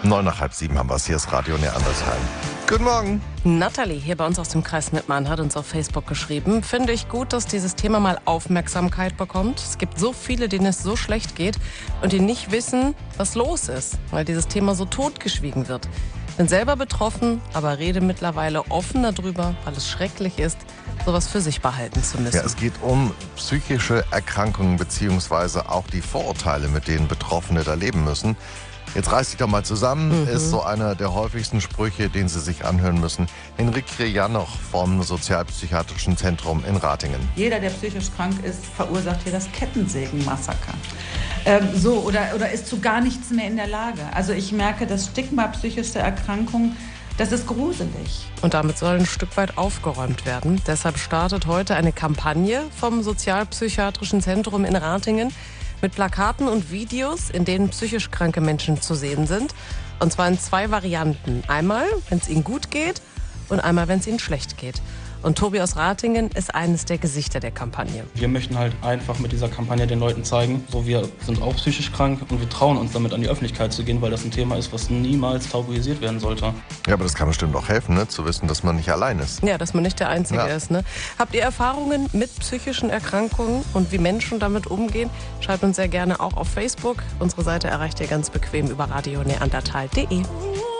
6:09 haben wir es. Hier ist Radio Neandertal. Guten Morgen. Nathalie hier bei uns aus dem Kreis Mettmann hat uns auf Facebook geschrieben. Finde ich gut, dass dieses Thema mal Aufmerksamkeit bekommt. Es gibt so viele, denen es so schlecht geht und die nicht wissen, was los ist, weil dieses Thema so totgeschwiegen wird. Bin selber betroffen, aber rede mittlerweile offen darüber, weil es schrecklich ist, sowas für sich behalten zu müssen. Ja, es geht um psychische Erkrankungen beziehungsweise auch die Vorurteile, mit denen Betroffene da leben müssen. Jetzt reiß dich doch mal zusammen, ist so einer der häufigsten Sprüche, den Sie sich anhören müssen. Henrike Janoch vom Sozialpsychiatrischen Zentrum in Ratingen. Jeder, der psychisch krank ist, verursacht hier das Kettensägenmassaker. Oder ist zu gar nichts mehr in der Lage. Also ich merke, das Stigma psychischer Erkrankung, das ist gruselig. Und damit soll ein Stück weit aufgeräumt werden. Deshalb startet heute eine Kampagne vom Sozialpsychiatrischen Zentrum in Ratingen mit Plakaten und Videos, in denen psychisch kranke Menschen zu sehen sind. Und zwar in 2 Varianten. Einmal, wenn es ihnen gut geht und einmal, wenn es ihnen schlecht geht. Und Tobi aus Ratingen ist eines der Gesichter der Kampagne. Wir möchten halt einfach mit dieser Kampagne den Leuten zeigen, so wir sind auch psychisch krank und wir trauen uns damit an die Öffentlichkeit zu gehen, weil das ein Thema ist, was niemals tabuisiert werden sollte. Ja, aber das kann bestimmt auch helfen, ne? Zu wissen, dass man nicht allein ist. Ja, dass man nicht der Einzige ist. Ne? Habt ihr Erfahrungen mit psychischen Erkrankungen und wie Menschen damit umgehen? Schreibt uns sehr gerne auch auf Facebook. Unsere Seite erreicht ihr ganz bequem über radioneandertal.de.